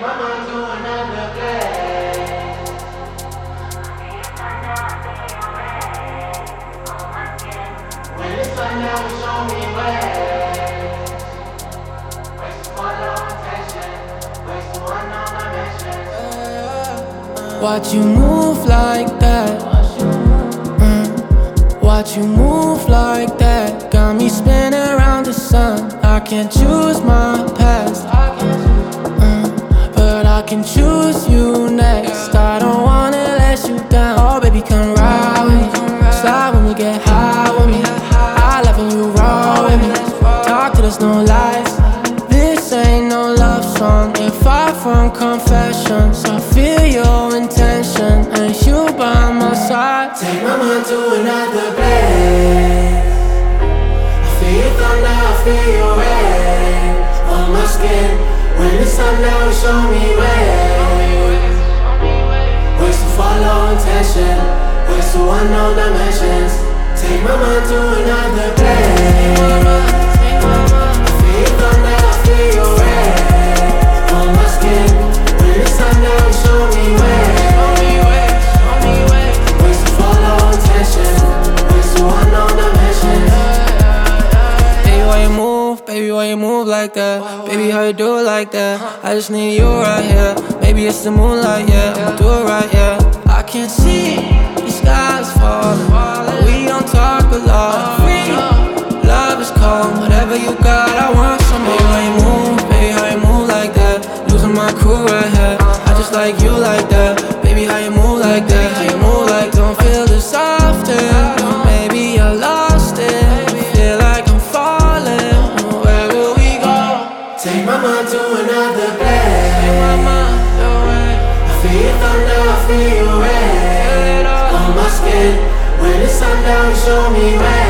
my mind to another place. When the sun down, show me ways. Ways to follow attention, ways to unknown dimensions. Watch you move like that. Watch you move like that. Got me spinning around the sun. I can't choose my past, but I can choose you next. I don't wanna let you down. Oh baby, come ride with me. Slide when we get high with me. I love when you roll with me. Talk to there's no lies. This ain't no love song. Ain't far from confessions. I feel your intention, and you by my side. Take my mind to another place. I feel your thunder, I feel your rain on my skin. When the sun down, show me ways. Ways to follow intention, ways to unknown dimensions. Take my mind to another place. I feel your thunder, I feel your rain on my skin. When the sun down, show me ways. Ways to follow intention, ways to unknown dimensions. Baby, why you move? Baby, why you move like that? Baby, how you do it like that? I just need you right here. Maybe it's the moonlight, yeah. I'ma do it right, yeah. I can't see the skies falling, but we don't talk a lot. Free love is cold. Whatever you got, I want some more. Baby, how you move? Baby, how you move like that? Losing my cool right here. I just like you like that. Baby, how you move like that? How you move like don't feel this often. Maybe I lost it. Feel like I'm falling. Where will we go? Take my mind to another place. Take my mind away. I feel your thunder, I feel your rain on my skin. When the sun down, show me ways.